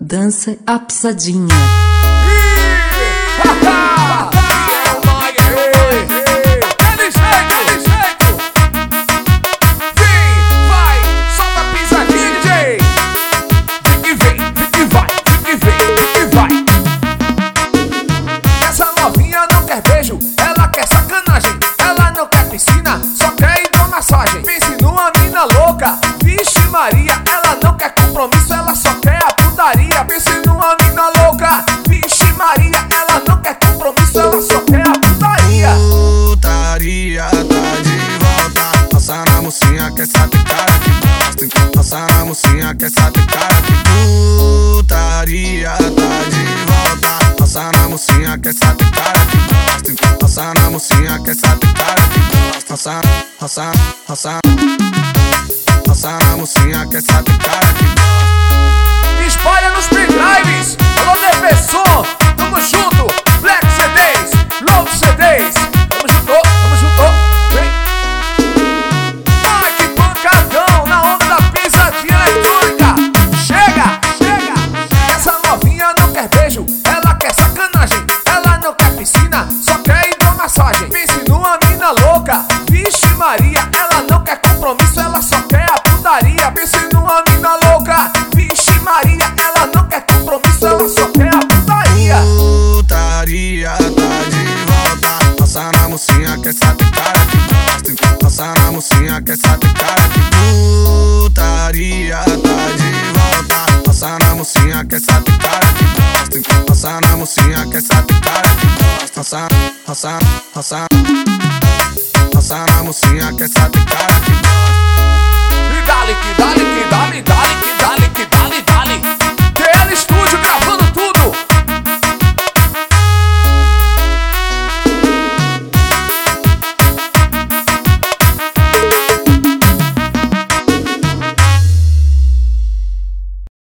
Dança a pisadinha. Ela quer sacanagem, ela não quer piscina, só quer hidromassagem. Pense numa mina louca, vixe Maria. Ela não quer compromisso, ela só quer a putaria. Pense numa mina louca, vixe Maria. Ela não quer compromisso, ela só quer a putaria. Putaria tá de volta. Passa na mocinha que essa tem cara que gosta. Passa na mocinha que essa tem cara que putaria tá de volta. Passa na mocinha que essa tem cara que gosta. Passa na mocinha que essa tem cara que gosta. Passa na mocinha que essa tem cara que gosta. Espalha nos pendrives. Alô, Defensor, tamo junto. Black CDs, Load CDs. Tamo junto, vem. Ai, que pancadão na onda da pisadinha eletrônica. Chega. Essa novinha não quer beijo, ela quer sacanagem. Ela não quer piscina, só quer hidromassagem. Pense numa mina louca, vixe Maria. Ela não quer compromisso, ela só quer a putaria. Pense numa mina louca, vixe Maria. Ela não quer compromisso, ela só quer a putaria. Putaria tá de volta. Passa na mocinha que essa tem cara que gosta. Passa na mocinha que essa tem cara que putaria tá de volta. Passa na mocinha que essa tem cara que gosta. Passa na mocinha que essa tem cara que gosta. Passa na mocinha que essa tem cara que gosta. E dale, que dale, que dale, dale, que dale.